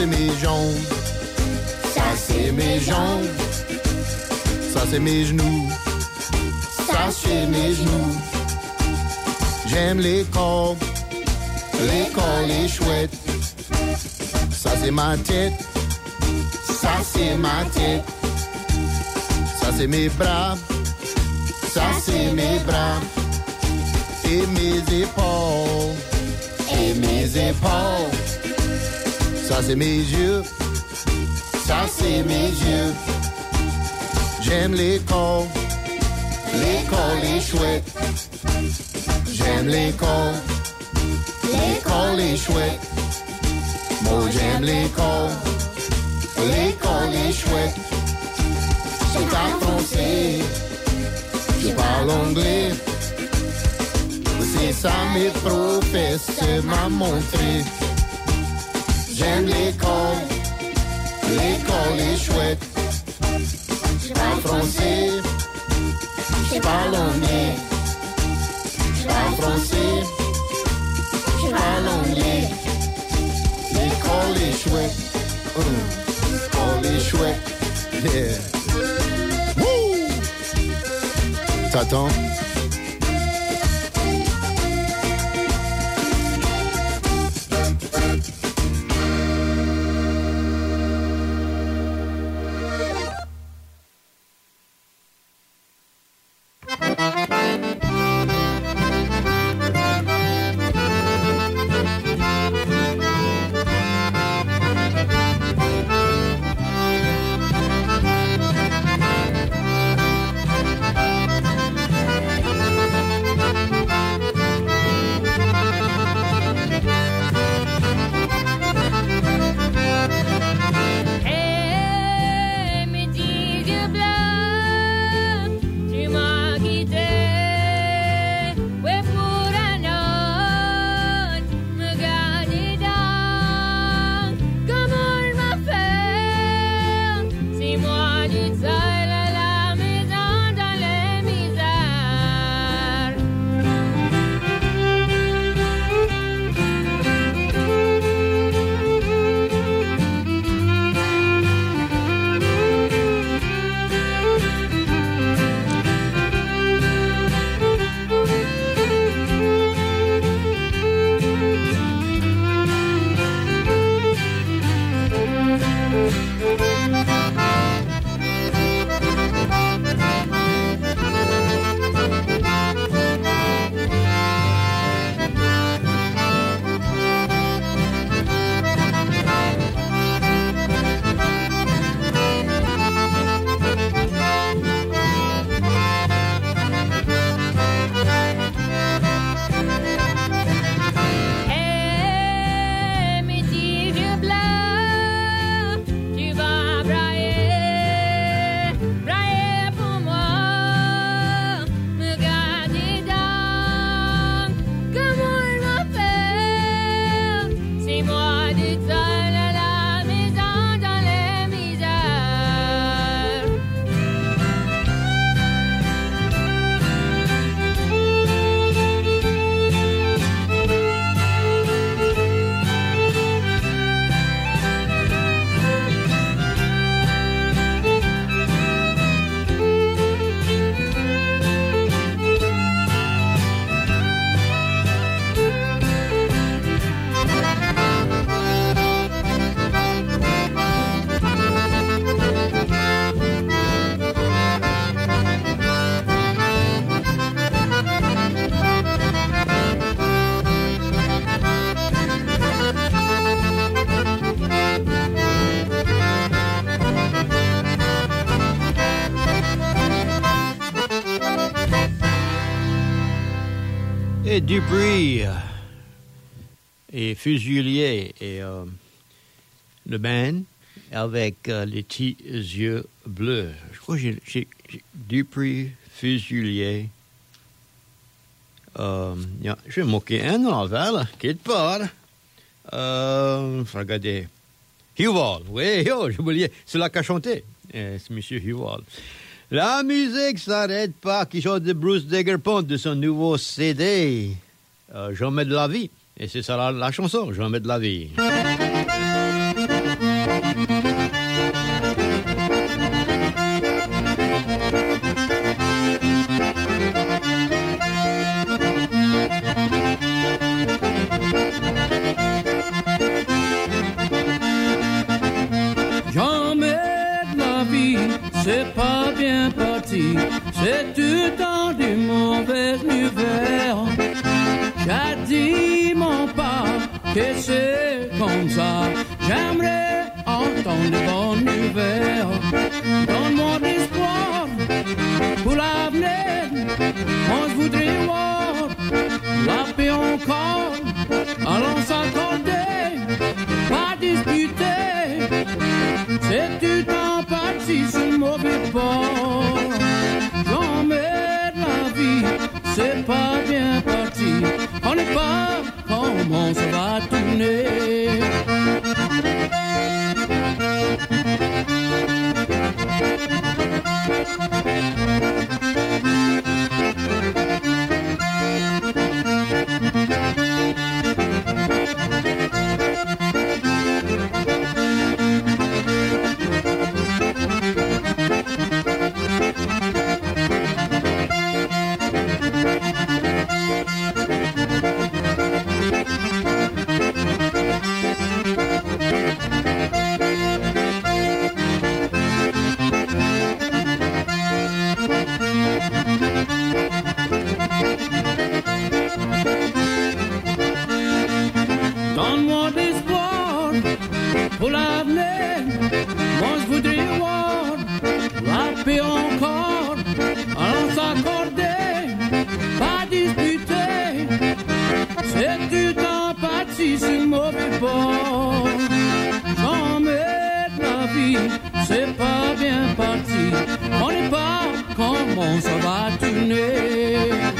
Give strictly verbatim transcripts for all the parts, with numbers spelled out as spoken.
c'est mes jambes. Ça, c'est mes jambes. Ça, c'est mes genoux. Ça, c'est mes genoux. J'aime les corps, les corps, les chouettes. Ça, c'est ma tête. Ça, c'est ma tête. Ça, c'est mes bras. Ça, c'est mes bras. Et mes épaules. Et mes épaules. Ça, c'est mes yeux. Ça, c'est mes yeux. J'aime les corps. Les corps, les chouettes. J'aime les corps. Les corps, les chouettes. Moi, j'aime les corps. Les corps, les chouettes. Je parle français. Je parle anglais. C'est ça mes professeurs m'ont montré. J'aime les corps. Les corps, les chouettes. Je parle français. Je parle anglais. Je parle français. Je parle anglais. Les corps, les chouettes. Mm. Corps, les chouettes. Yeah. Woo! T'attends? et Dupree et Fusilier et euh, le band avec euh, les petits yeux bleus. Je crois que j'ai, j'ai, j'ai Dupree, Fusilier. Euh, yeah, je vais moquer un novel, quitte pas. Euh, regardez. Huval, oui, oh, j'ai oublié. C'est là qu'a chanté. Eh, c'est M. Huval. La musique s'arrête pas, qui chante de Bruce Daggerpont de son nouveau C D, euh, Jamais de la vie. Et c'est ça la, la chanson, Jamais de la vie. c'est tout le temps des mauvaises nouvelles. J'ai dit mon père que c'est comme ça. J'aimerais entendre de bonnes nouvelles. Donne-moi de l'espoir pour l'avenir. Moi je voudrais voir la paix encore. Allons s'accorder, pas disputer. C'est tout le temps parti sur le mauvais bord. Jamais de la vie, c'est pas bien parti. On n'est pas comment ça va tourner. Donne-moi de l'espoir pour l'avenir. Moi je voudrais voir la paix encore. Allons s'accorder, pas disputer. C'est du temps parti sur le mauvais bord. Jamais de la vie, c'est pas bien parti. On n'est pas comment ça va tourner.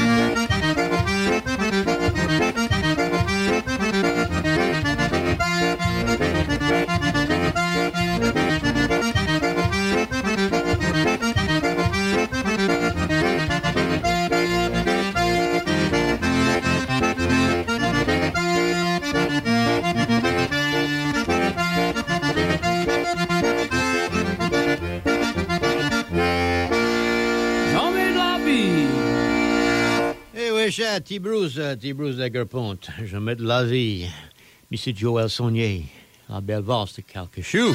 Cher T-Bruce, T-Bruce d'Agrepont, je mets de la vie. Monsieur Joël Saunier, la belle valse de Calcachou.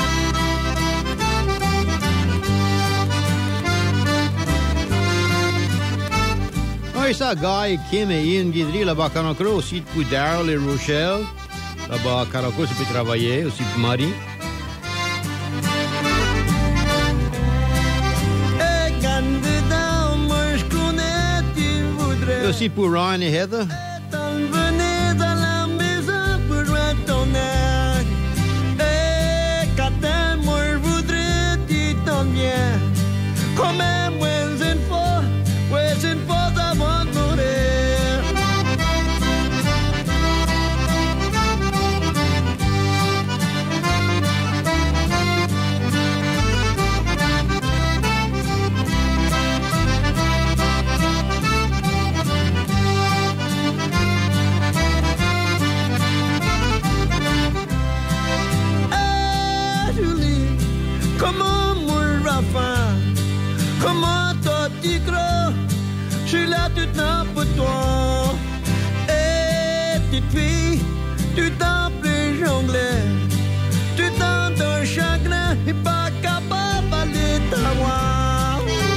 Oui, ça, Guy, Kim et Ian Guidry, là-bas à Caracro, aussi pour Daryl et Rochelle. Là-bas à Caracro, c'est pour travailler, aussi pour Marie. Aussi pour Ryan et Heather. Venez dans la maison pour joindre ton air. Et quand moi je voudrais tu t'en viens. Comme moi une fois, ouais une fois avant de mourir. Comment mon enfant, comment toi tu crois, je suis là tout le temps pour toi. Et petite fille, tu t'en peux jongler, tu t'en donnes chagrin et pas capable d'aller t'avoir.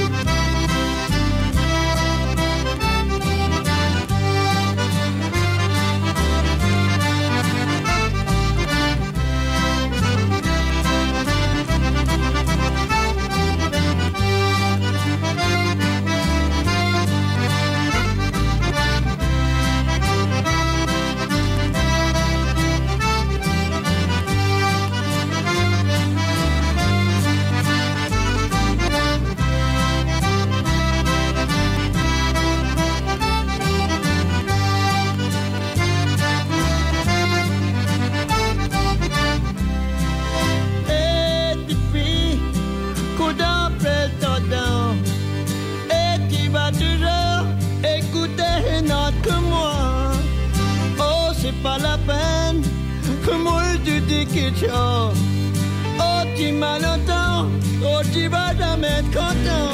Pas la peine que moi tu dis que tu as. Oh, tu m'as longtemps, oh, tu vas jamais être content.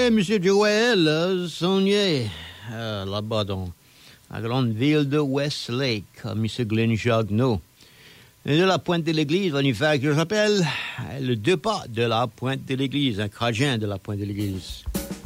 Et M. Joël euh, Saunier, euh, là-bas dans la grande ville de Westlake, M. Glenn Jagneau. Et de la pointe de l'église, va nous faire que j'appelle le deux pas de la pointe de l'église, un cragin de la pointe de l'église.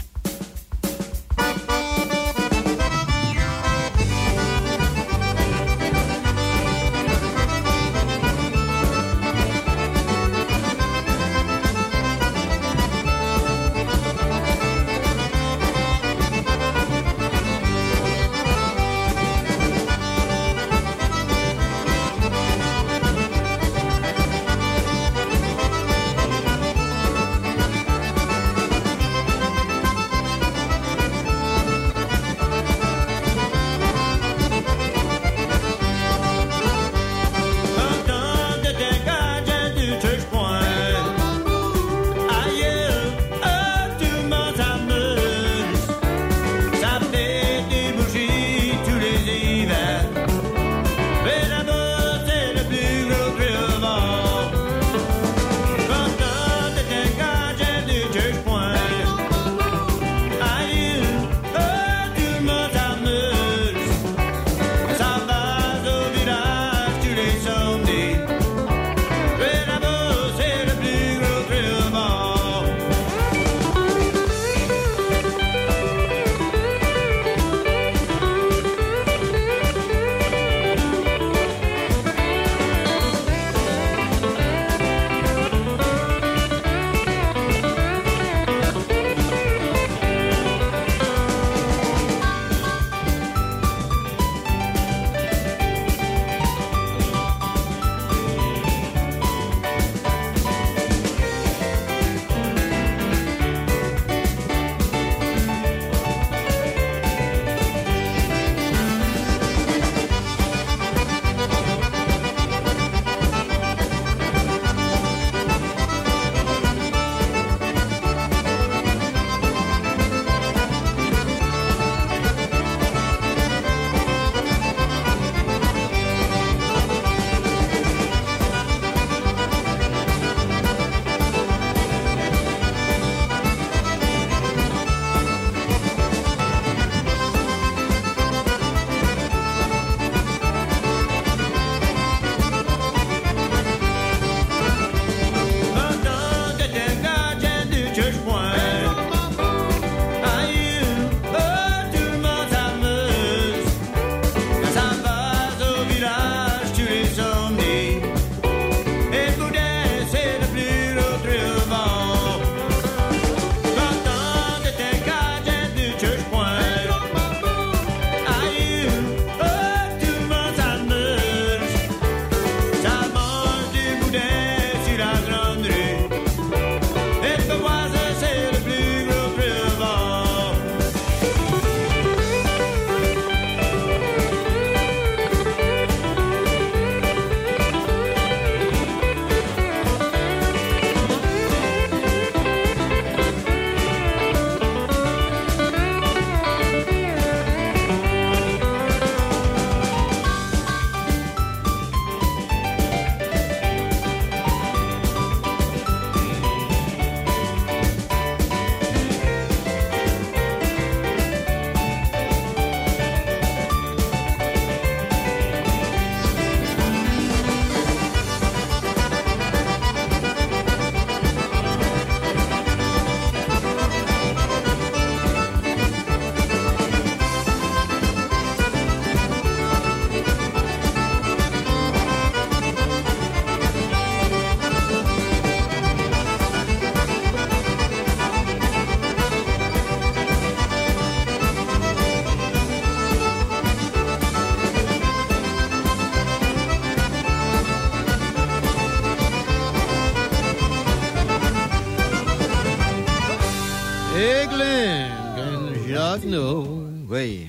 nous, oui.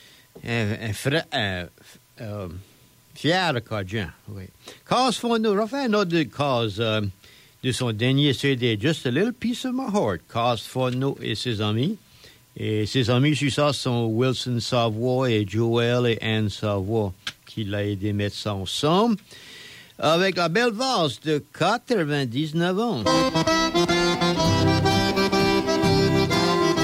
Un, un, fra, un, un fier Cajun, oui. Cause for nous, refait une autre cause euh, de son dernier C D, Just a Little Piece of My Heart. Cause for nous et ses amis. Et ses amis sur ça sont Wilson Savoie et Joel et Anne Savoie, qui l'a aidé à mettre ça ensemble. Avec la belle valse de quatre-vingt-dix-neuf ans.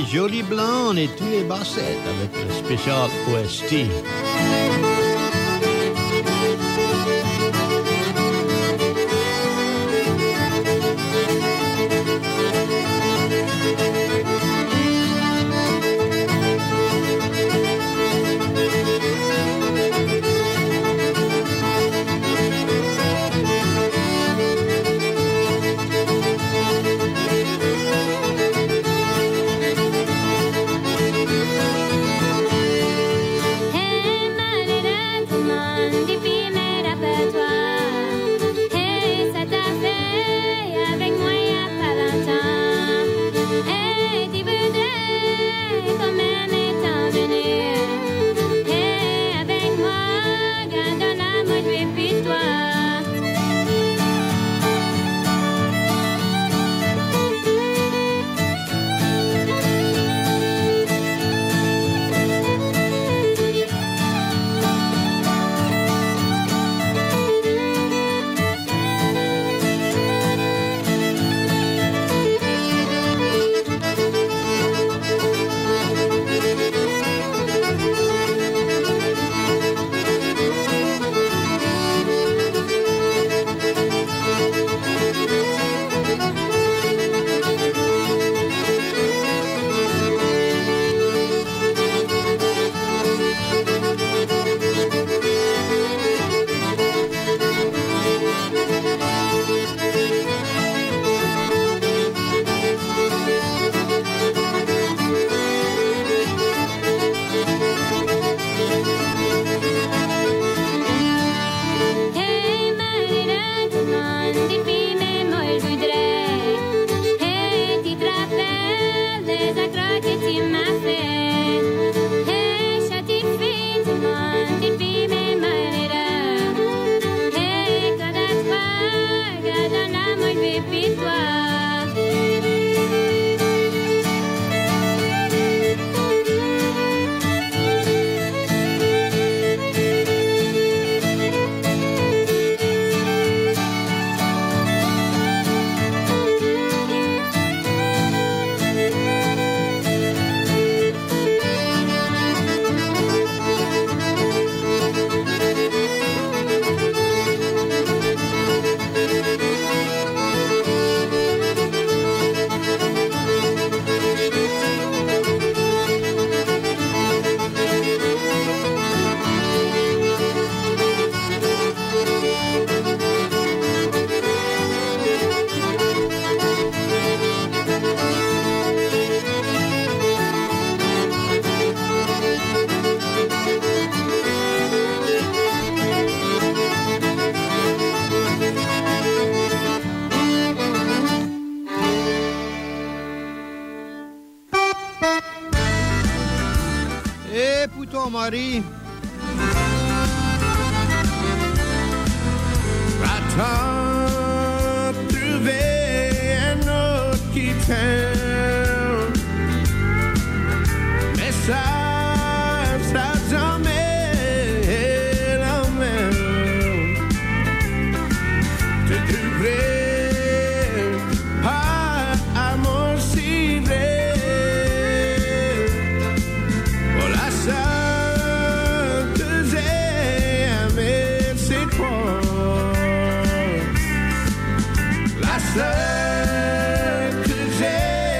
les jolies blondes et tous les bassettes avec le spécial O S T. Marie. Va-t'en trouver un autre qui t'aime, mais ça, ça jamais la même. Te trouver à, à mon civet, voilà ça. Seule que j'ai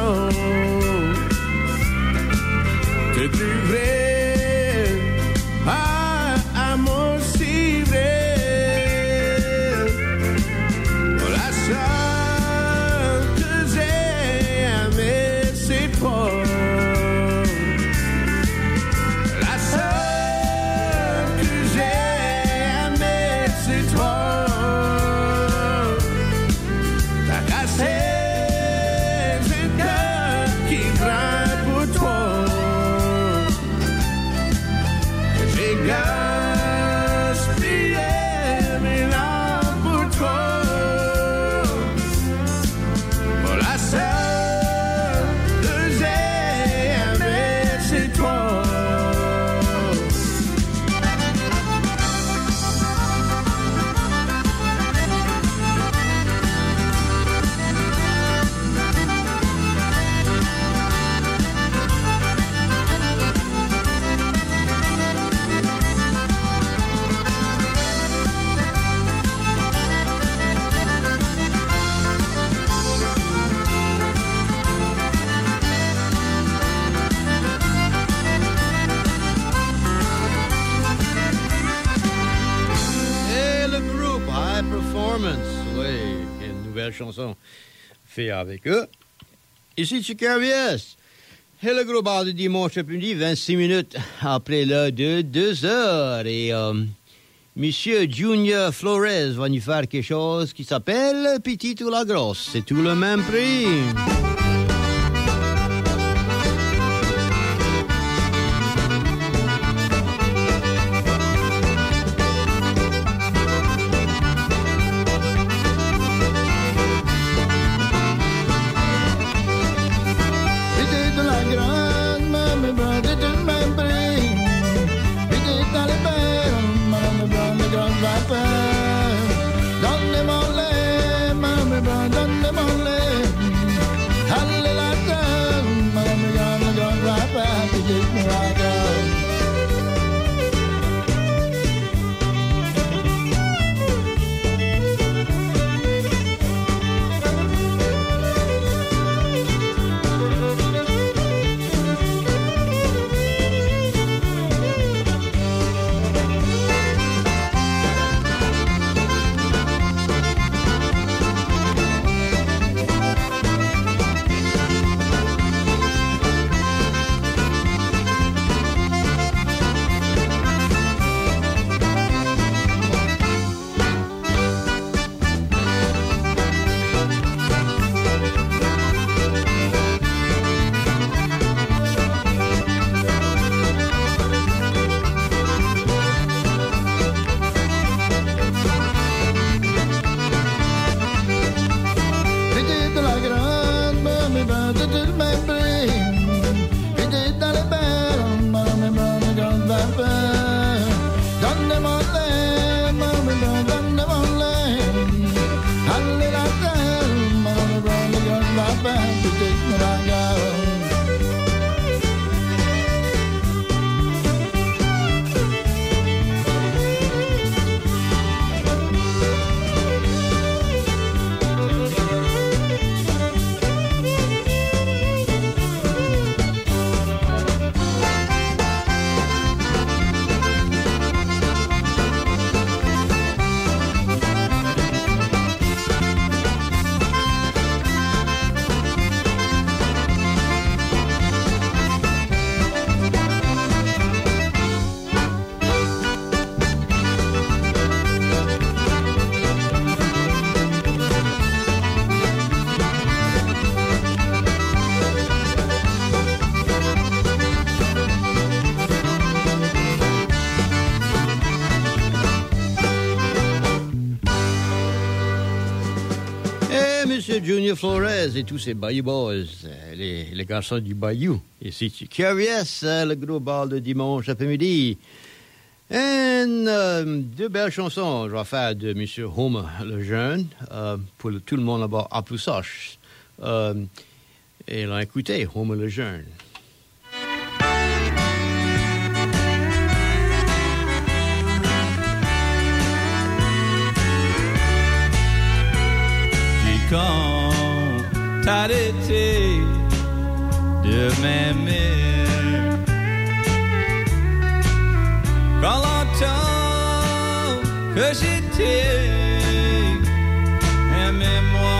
chanson. Te trouverai un amour si vrai. La seule que j'ai aimée, c'est toi. La seule que j'ai aimée, c'est toi. T'as cassé ce cœur qui craint pour toi. J'ai gaspillé mes larmes pour toi. Pour la seule que j'ai aimée, c'est toi. Et le groupe High Performance, oui, une nouvelle chanson fait avec eux. Ici, c'est K V S. Et le groupe de dimanche après-midi, vingt-six minutes après l'heure de deux heures. Et euh, Monsieur Junior Flores va nous faire quelque chose qui s'appelle Petite ou la Grosse. C'est tout le même prix. Petite la grande, maman brun, c'est tout le même prix. Petite dans les pères, maman brun, le grand vapeur. Donnez-moi lait, maman brun, donnez-moi lait. Allez la terre, maman brun, le grand vapeur. Petite la grande. Petite la grande, maman brun, c'est tout le même prix. Petite dans les pères, maman brun, le grand vapeur. Donnez-moi lait, maman brun, donnez-moi lait. Allez la terre, maman brun, le grand vapeur. Petite la grande. Et Monsieur Junior Flores et tous ces Bayou Boys, euh, les, les garçons du Bayou. Ici, c'est K V S, euh, le gros bal de dimanche après-midi. Et euh, deux belles chansons. Je vais faire de Monsieur Homer le Jeune, euh, pour le, tout le monde là-bas à Plussach. Euh, et l'on a écouté Homer le Jeune. Quand t'as l'été de m'aimer. Quand longtemps que j'étais, aimez-moi.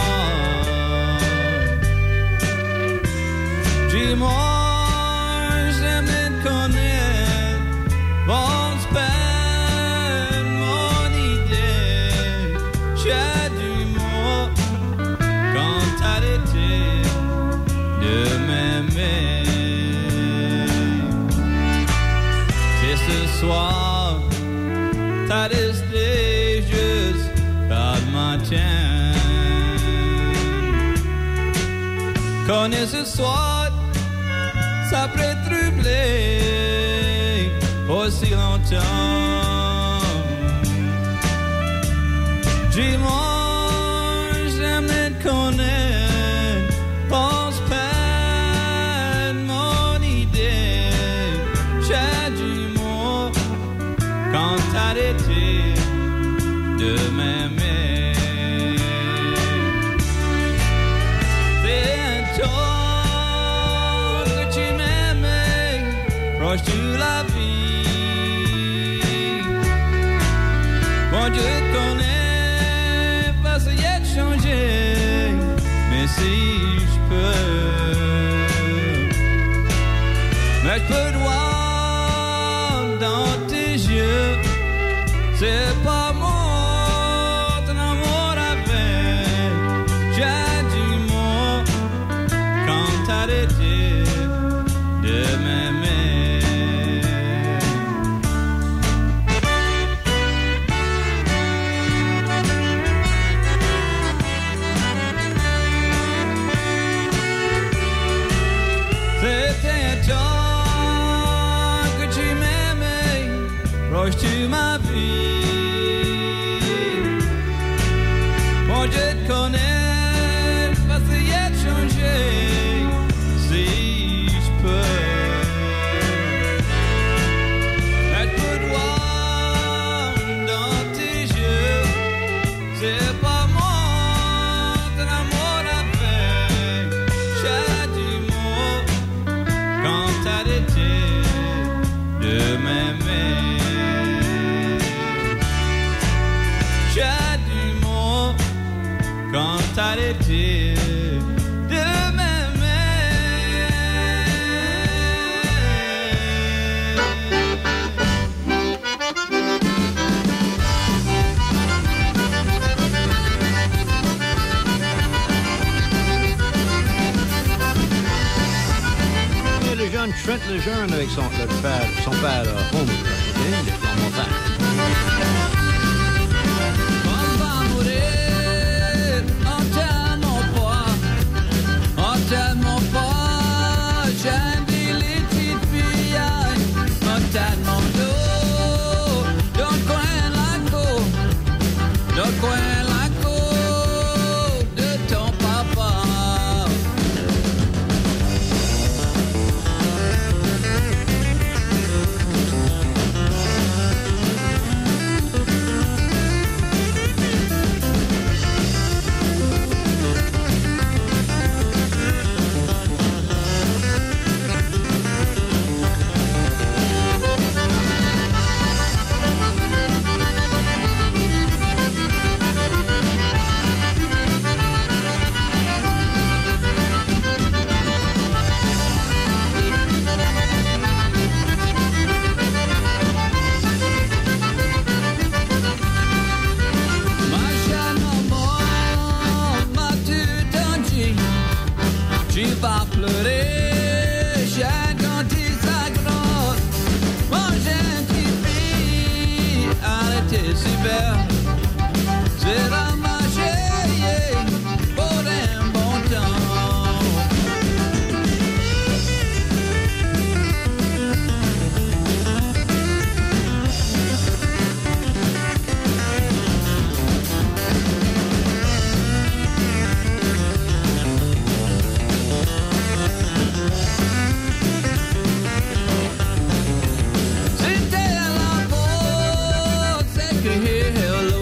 Dis-moi, j'aimerais te connaître, bon peine, mon idée. J'ai du mot quand t'as arrêté de m'aimer. C'est ce soir, t'as resté juste par le matin. Connais ce soir, ça peut troubler aussi longtemps. Dis-moi, j'aimerais te connaître, pense pas de mon idée. J'ai du mot quand t'as arrêté de m'aimer. C'est toi que tu m'aimais, proche de la vie. Bon Dieu te connaît, pas essayer de changer, mais si je peux, mais je peux voir dans tes yeux, c'est pas moi ton amour avec. J'ai du mot quand t'as arrêté de m'aimer. C'était toi que tu m'aimais, proche de ma vie. Bon, je te connais, pas essayer de changer, si je peux. Mais je peux te voir dans tes yeux, c'est pas moi ton amour avec. J'ai du mot quand t'as arrêté de m'aimer. J'ai du mot quand t'as arrêté de m'aimer. Et le jeune Trent le jeune avec son, le père, son père euh, Homer, ok, il est dans mon père. On va mourir en tellement pas, en tellement pas. J'ai dit les petites filles, en tellement d'eau, dans le coin la côte, dans le coin la côte de ton papa. Tu vas pleurer, j'ai grandi sa grotte. Mon gentil fille, arrêtez super. C'est ramagé pour un bon temps. C'était à la faute, c'est que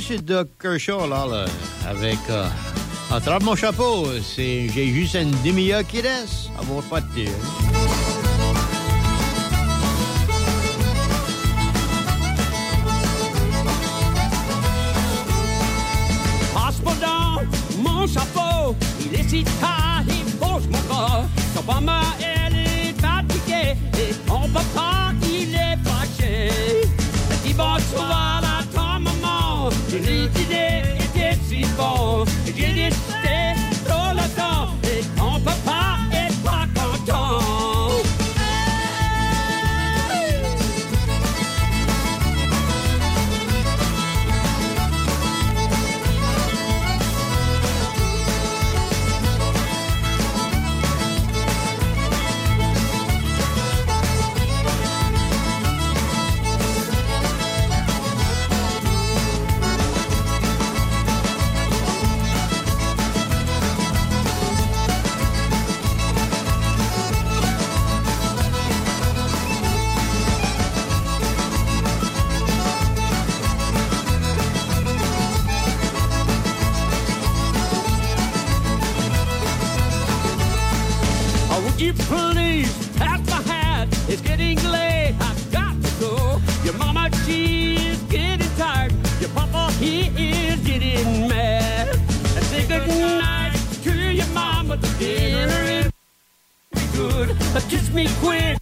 monsieur Doug Kershaw, là, là avec euh, Attrape mon chapeau. C'est, j'ai juste une demi-heure qui reste. À votre partie. Passe-moi dans mon chapeau, il est si tard, il pose mon corps. Son maman, elle est fatiguée, et mon papa, il est fâché. Dis bonsoir à ton maman, les idées étaient si bon. J'ai décidé trop longtemps, et mon papa est pas content. You please pass my hat. It's getting late. I've got to go. Your mama, she is getting tired. Your papa, he is getting mad. And say good night to your mama. The dinner is good. But kiss me quick.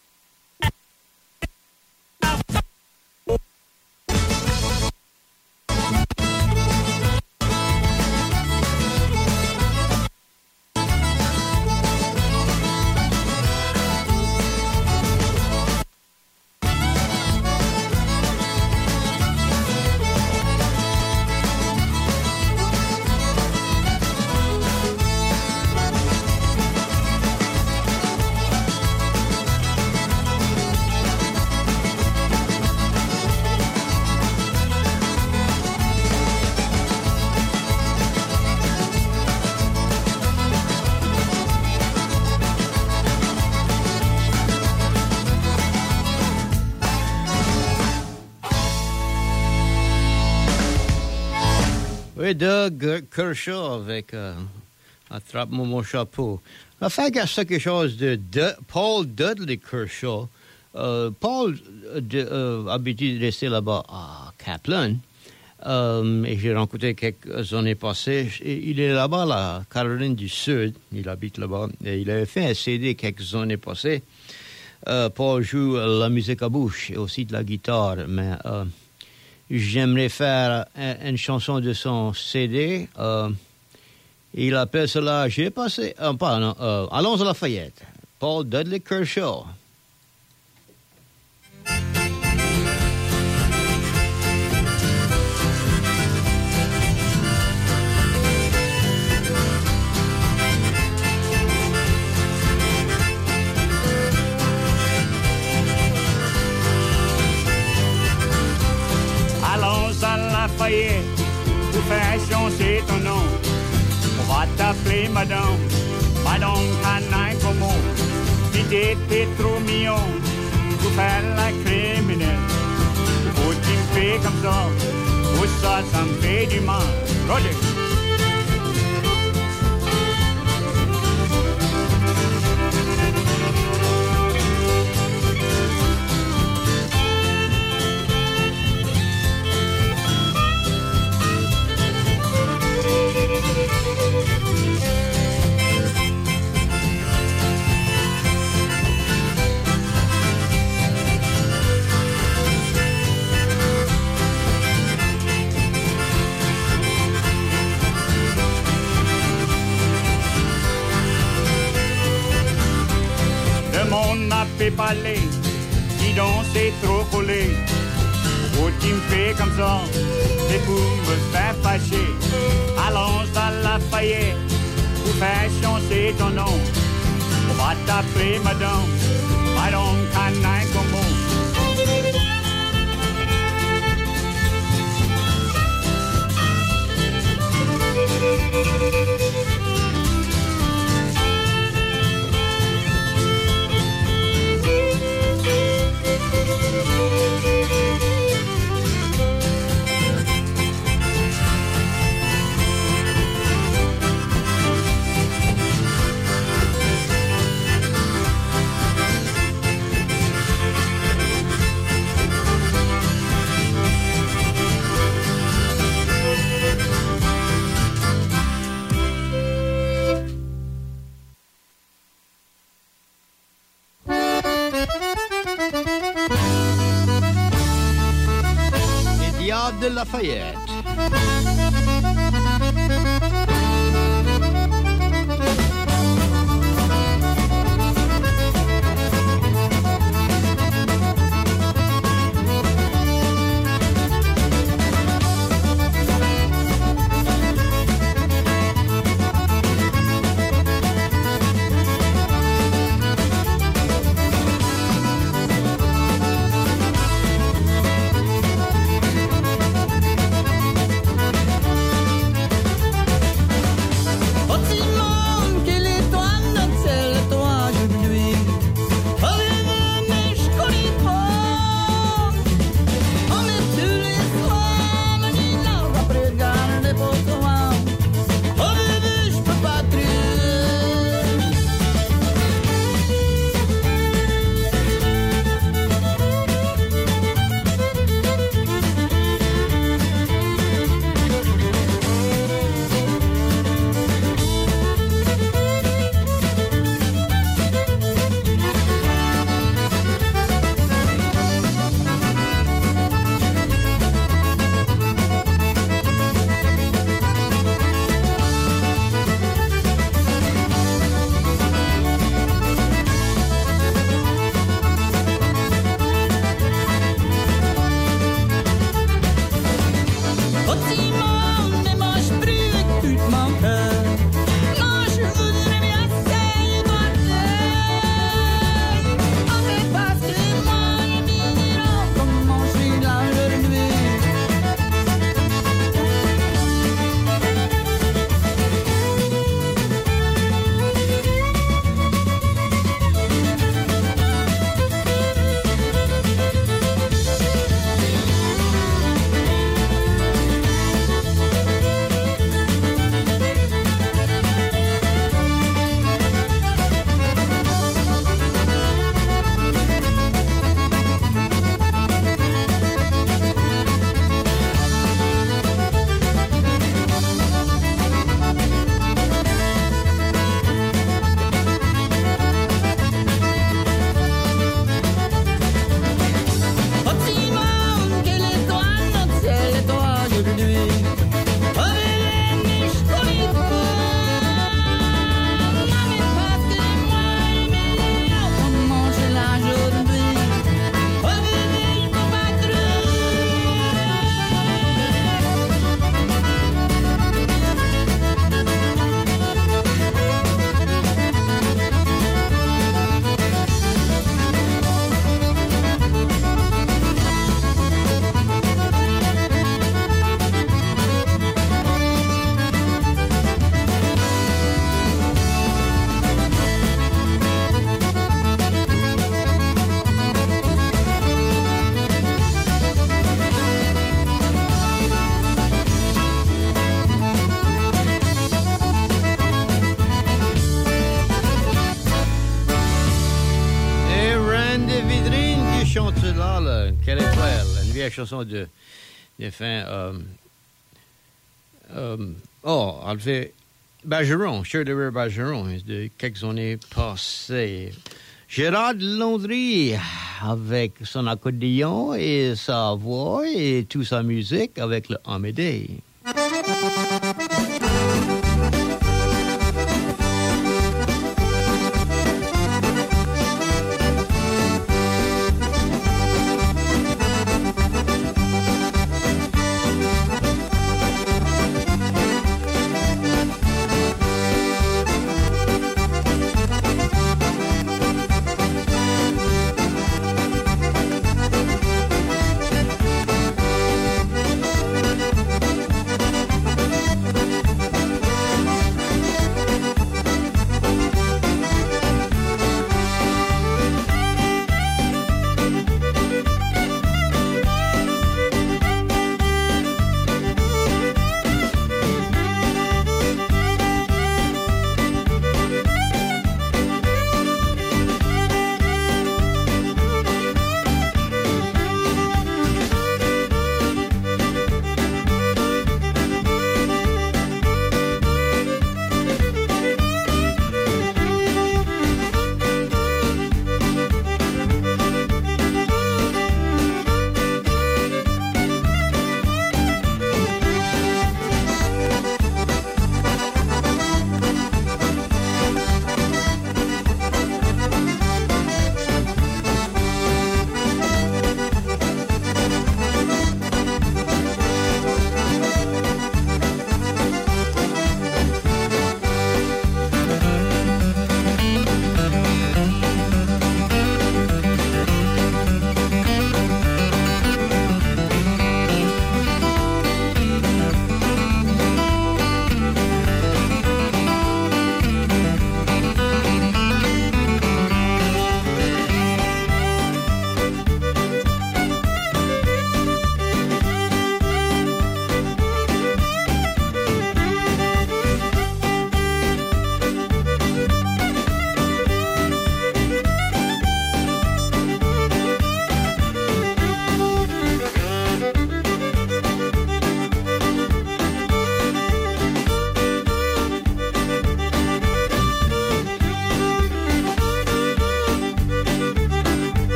Oui, Doug Kershaw avec euh, Attrape-moi mon chapeau. L'affaire, c'est quelque chose de, de Paul Dudley Kershaw. Euh, Paul de, euh, habitué de rester là-bas à Kaplan. Euh, et j'ai rencontré quelques années passées. Il est là-bas, la Caroline du Sud. Il habite là-bas. Et il avait fait un C D quelques années passées. Euh, Paul joue la musique à bouche et aussi de la guitare. Mais euh, j'aimerais faire une, une chanson de son C D. Euh, il appelle cela J'ai passé. Euh, pardon, euh, Allons à Lafayette. Paul Dudley Kershaw. Lafayette, pour faire changer ton nom. On va t'appeler Madame, Madame Canin Como. Si t'étais trop mignon, pour faire la criminelle. Faut tu me fais comme ça, pour ça, ça me fait du mal. Roger. Fait parler, dis donc c'est trop collé. Faut tu me fais comme ça, c'est pour me faire fâcher. Allons à Lafayette, pour faire changer ton nom. On va t'appeler Madame, Madame Canin Como. Lafayette. Quelle étoile, une vieille chanson de, de fin. Euh, euh, oh, elle fait Bergeron, Chef-de-Rire Bergeron, de quelques années passées. Gérard Landry, avec son accordéon et sa voix et toute sa musique avec le Amédée. Thank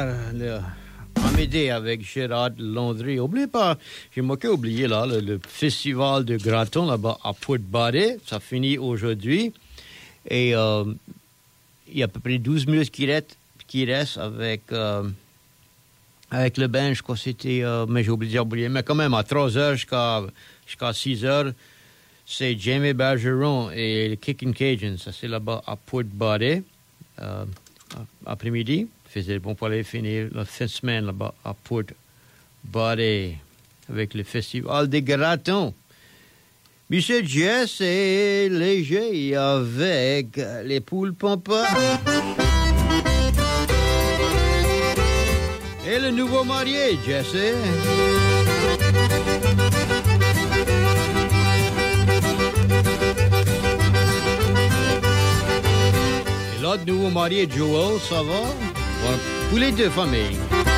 faire le Amédée avec Gérard Landry. Oubliez pas, j'ai manqué oublier là, le, le festival de Graton là-bas à Port-Barré. Ça finit aujourd'hui. Et euh, il y a à peu près douze minutes qui restent, qui restent avec, euh, avec le bain. Je crois que c'était, euh, mais j'ai oublié d'oublier. Mais quand même, à trois heures jusqu'à, jusqu'à six heures, c'est Jamie Bergeron et le Kickin' Cajun. Ça, c'est là-bas à Port-Barré, euh, après-midi. C'est bon pour aller finir la fin de semaine là-bas à Port-Barré avec le festival des Gratons. Monsieur Jess est léger avec les poules pampas. Et le nouveau marié, Jess. Et l'autre nouveau marié, Joel, ça va? Pour les deux familles.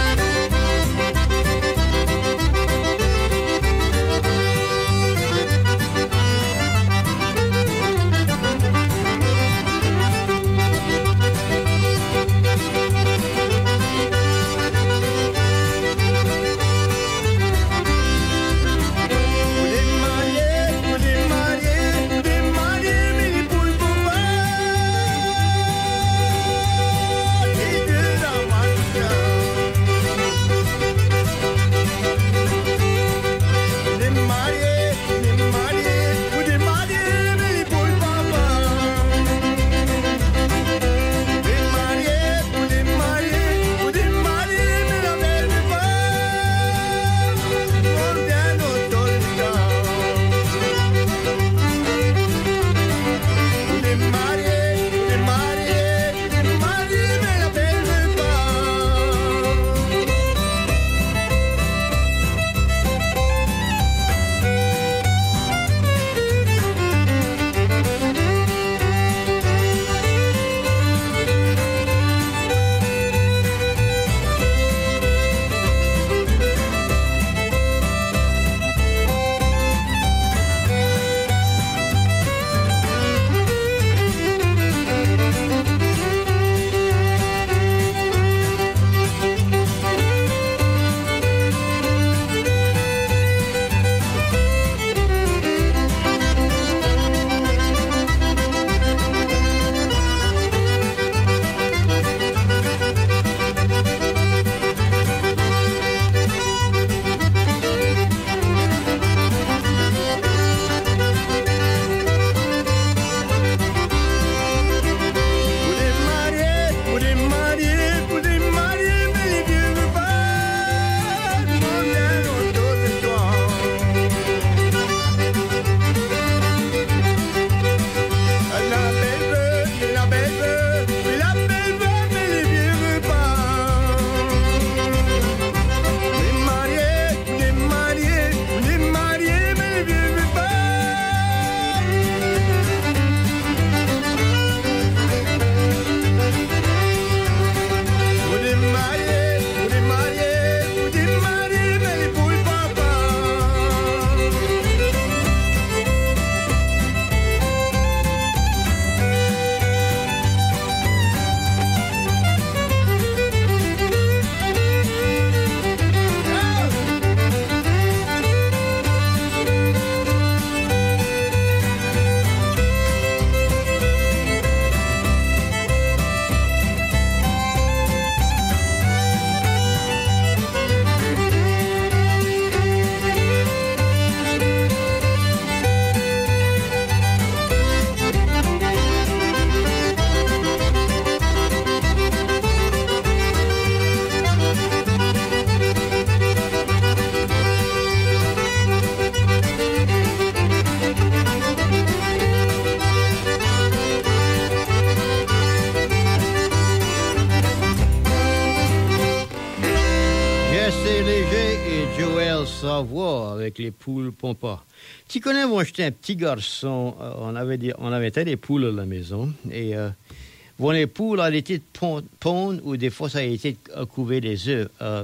Savoie avec les poules pompas. Tu connais, moi, j'étais un petit garçon. Euh, on avait des, on avait des poules à la maison. Et euh, bon, les poules, elles étaient pondre ou des fois, ça a été couver des œufs. Euh,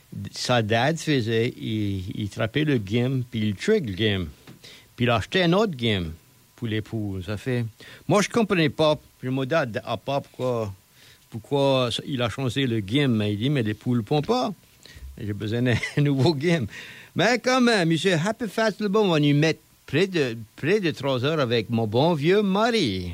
sa dad faisait, il, il trappait le game, puis il trick le game. Puis il achetait un autre game pour les poules. Ça fait... Moi, je comprenais pas. Je me dis à pas pourquoi pourquoi il a changé le game. Mais il dit, mais les poules ne pondent pas. J'ai besoin d'un nouveau game. Mais quand même, monsieur Happy Fast le bon va nous mettre près de, près de trois heures avec mon bon vieux mari.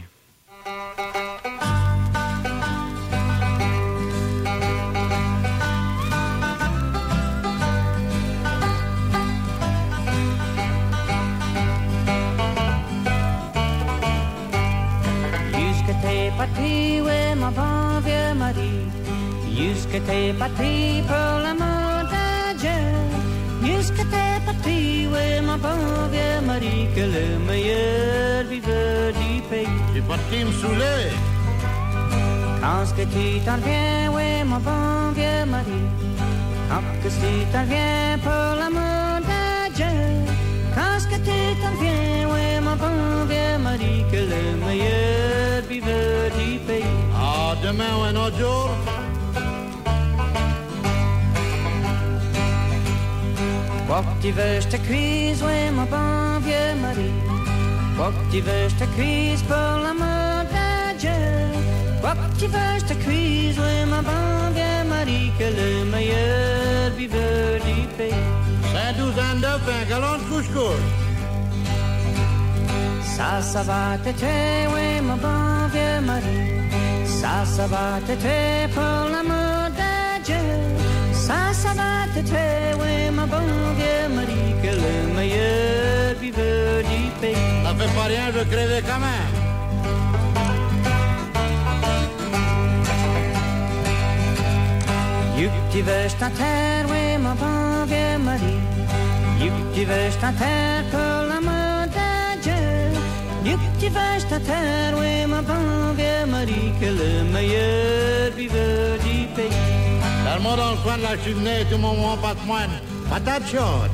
Parti, oui, mon bon vieux mari, jusque t'es parti pour l'amour de Dieu. Jusque t'es parti, oui, mon bon vieux mari, que le meilleur viveur du pays. T'es parti me saouler. Quand ce que tu t'en viens, oui, mon bon vieux mari, quand que tu t'en viens pour l'amour de Dieu. Quand ce que tu t'en viens, oui, mon bon vieux mari, que le meilleur viveur du pays. Ah, demain ou un autre jour. Quoi que tu veux, je te cuise, oui, mon bon vieux mari. Quoi que tu veux, je te cuise pour l'amour de Dieu. Quoi que tu veux, je te cuise, oui, mon bon vieux mari, que le meilleur viveur du pays. Cinq douzaines de pain, galon de couche-couche. Ça, ça va t'aider, oui, mon bon vieux mari. Ça, ça va t'aider pour l'amour de Dieu. Ça, ça va t'aider, oui, mon bon vieux mari, que le meilleur viveur du pays. Ça fait pas rien, je crève quand même. You tu veux, je t'enterre, oui, mon bon vieux mari. You tu veux, je t'enterre pour l'amour de Dieu. You tu veux, je t'enterre, oui, mon bon vieux mari, que le meilleur viveur du pays. Dans dans le coin de la cheminée, tout le monde pas de moine. Patate chaude.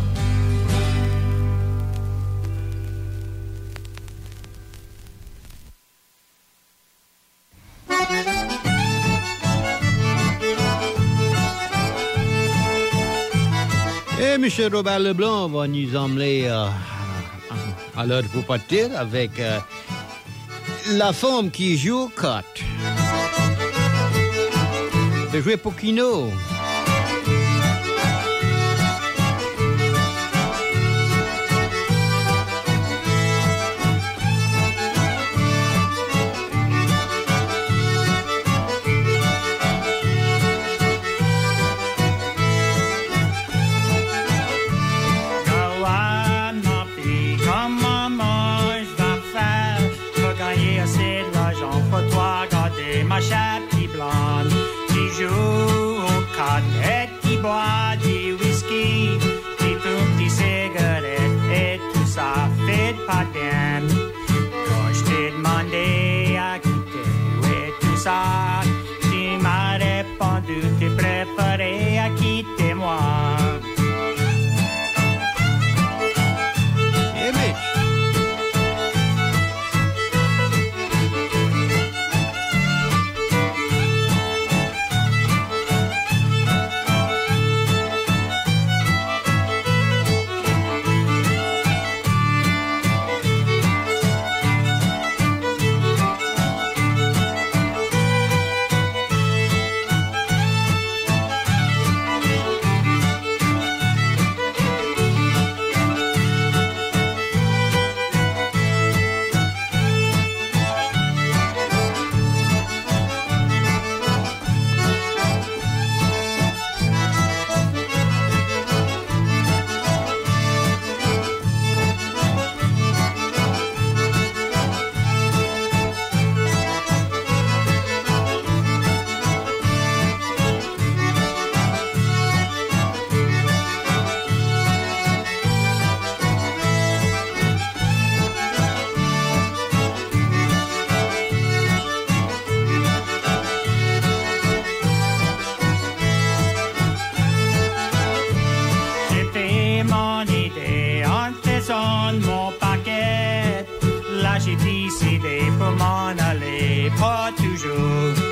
Et M. Robert Leblanc va nous emmener euh, à l'heure pour partir avec euh, la femme qui joue cartes. De jouer pour Kino. Ma chatte qui blonde, qui joue aux cartes et qui boit du whisky, qui fume des cigarettes et tout ça fait pas bien. Quand je t'ai demandé à quitter, oui tout ça, tu m'as répondu, tu préférais à quitter moi. J'ai décidé pour m'en aller, pas toujours.